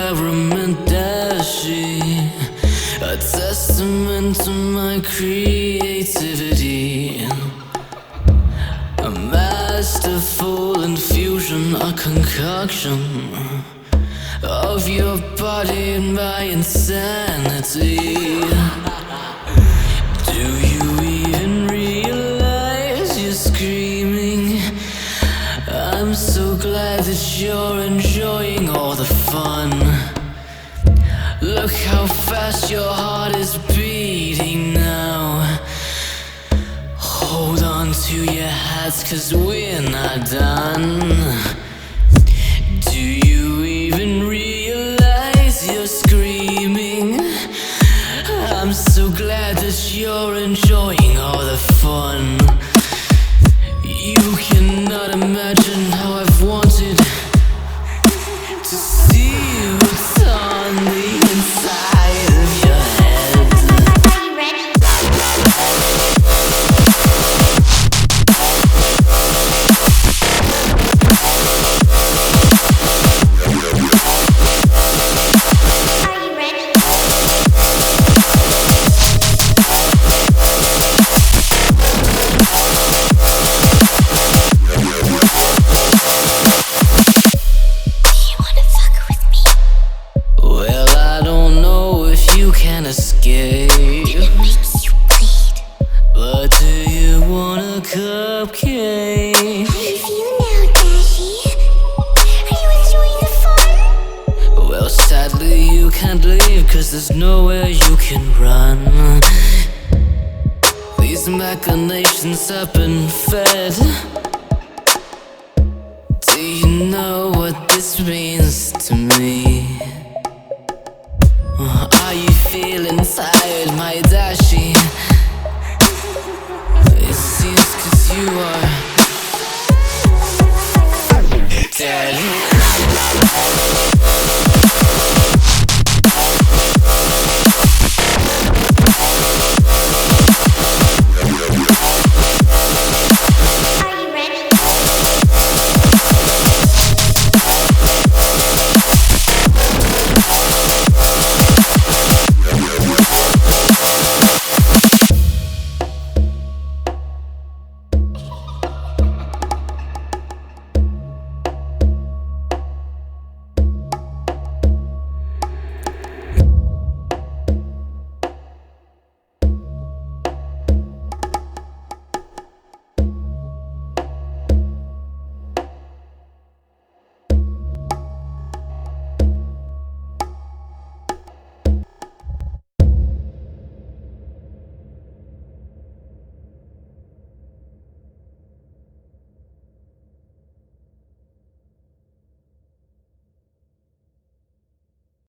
experiment that she a testament to my creativity, a masterful infusion, a concoction of your body and my insanity. Do you even realize you're screaming? I'm so glad that you're enjoying all the fun. Look how fast your heart is beating now. Hold on to your hats, 'cause we're not done. Do you even realize you're screaming? I'm so glad that you're enjoying all the fun. You cannot imagine how I've wanted to see what's on the inside of your head. Are you ready? Are you ready? Well, I don't know if you can escape, It makes you bleed. but do you want a cupcake? How do you feel now, Dashi? Are you enjoying the fun? Well, sadly you can't leave, 'cause there's nowhere you can run. These machinations have been fed. Do you know what this means to me?